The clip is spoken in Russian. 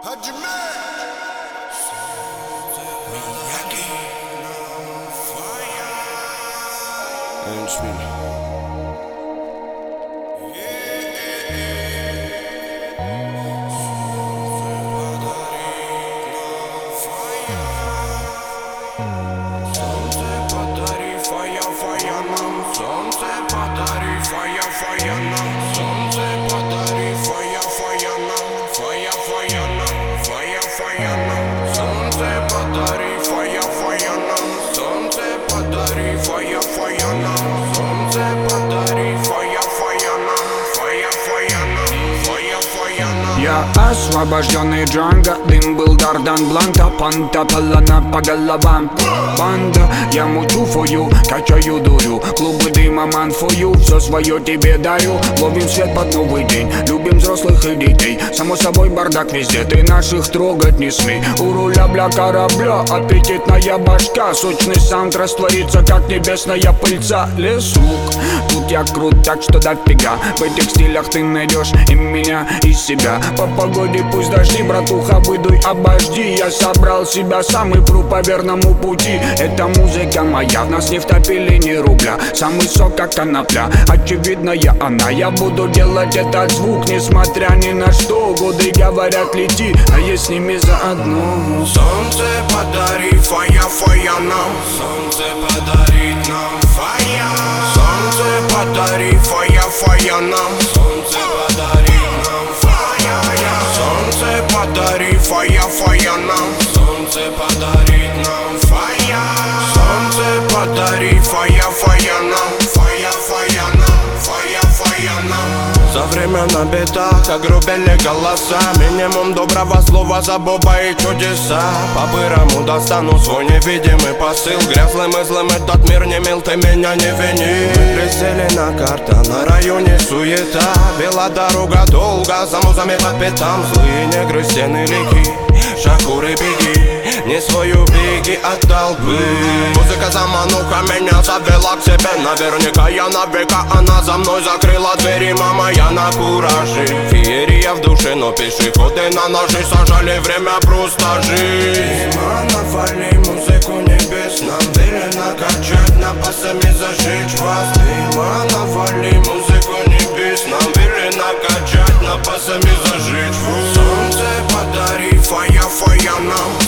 Я освобожденный Джанго, дым был Дардан Бланта, панта палана по головам. Банда, я мучу фою, качаю дурю, клубы дыма ман фою, все свое тебе дарю. Ловим свет под новый день, любим взрослых и детей. Само собой бардак везде, ты наших трогать не смей. У руля бля корабля, аппетитная башка, сочный саунд растворится, как небесная пыльца. Лесук, тут я крут, так что дофига. В этих стилях ты найдешь и меня, и себя. По погоде пусть дожди, братуха, выдуй, обожди. Я собрал себя сам и пру по верному пути. Эта музыка моя, в нас не втопили ни рубля. Самый сок, как конопля, очевидная она. Я буду делать этот звук, несмотря ни на что. Годы говорят, лети, а я с ними заодно. Солнце подари, фая нам. Солнце подарит нам фая. Солнце подари, фая нам. Солнце подарит нам фая. Солнце подари, фая нам. Солнце подарит нам фая. Солнце подари, фая нам. Фая нам, фая нам. За время на битах огрубели голоса. Минимум доброго слова за Боба и чудеса. По-бырому достану свой невидимый посыл. Грязным и злым этот мир не мил, ты меня не вини. Мы присели на карта, на районе суета. Вела дорога долго, за музами по пятам. Злые негры, стены реки, шакуры беги. Не свою беги от толпы. Музыка замануха меня завела к себе. Наверняка я на века, она за мной закрыла двери. Мама, я на кураже, феерия в душе, но пешеходы на ножи сажали, время просто жить. Навали музыку небес, нам велено качать, напасами зажечь вас. Навали музыку небес, нам велено качать, напасами зажечь вас. Солнце подари, фая нам.